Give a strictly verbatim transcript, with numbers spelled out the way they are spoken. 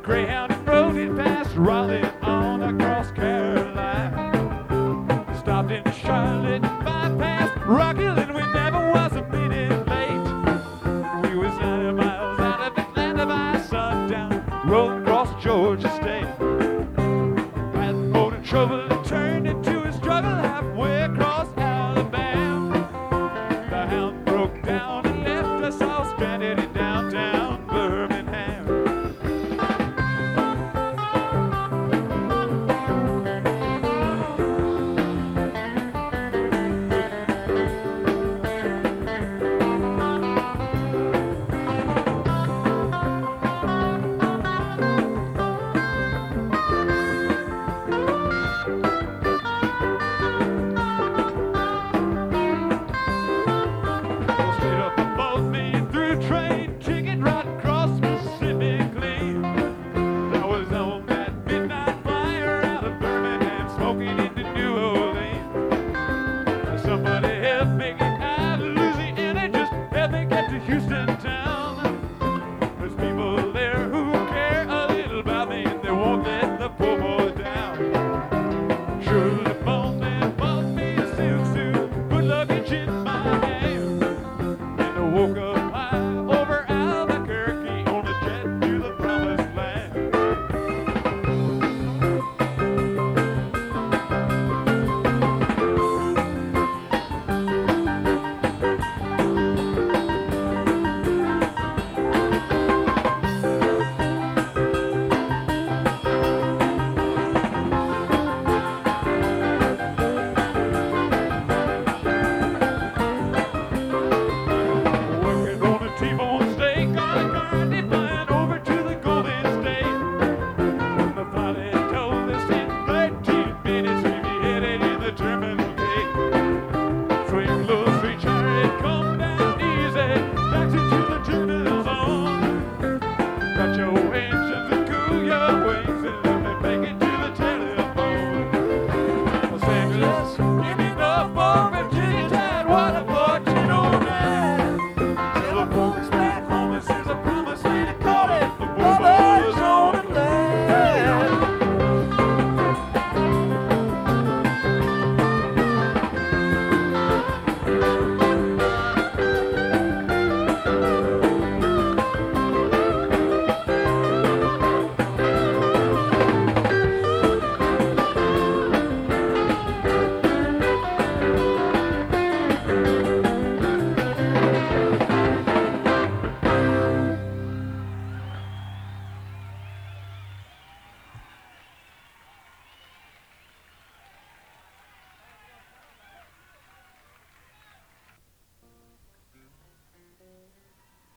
Greyhound rode it past Raleigh on across Carolina. Stopped in Charlotte, bypassed Rock Hill, and we never was a minute late. We was ninety miles out of Atlanta by sundown, rolling across Georgia State. Had more trouble